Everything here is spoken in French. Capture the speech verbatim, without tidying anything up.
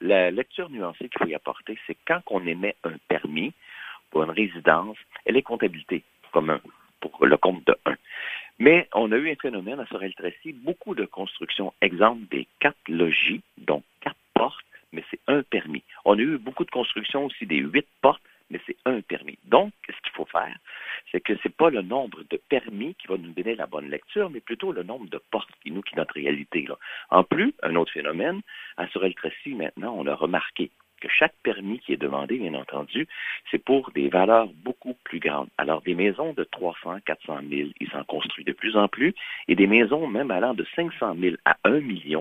la lecture nuancée qu'il faut y apporter, c'est quand on émet un permis pour une résidence, elle est comptabilité comme un, pour le compte de un. Mais on a eu un phénomène à Sorel-Tracy, beaucoup de constructions, exemple des quatre logis, donc quatre portes, mais c'est un permis. On a eu beaucoup de constructions aussi des huit portes, mais c'est un permis. Donc, ce qu'il faut faire, c'est que c'est pas le nombre de permis qui va nous donner la bonne lecture, mais plutôt le nombre de portes qui nous qui est notre réalité. Là. En plus, un autre phénomène, à Sorel-Tracy, maintenant, on a remarqué que chaque permis qui est demandé, bien entendu, c'est pour des valeurs beaucoup plus grandes. Alors, des maisons de trois cents, quatre cent mille, ils s'en construisent de plus en plus, et des maisons même allant de cinq cent mille à un million,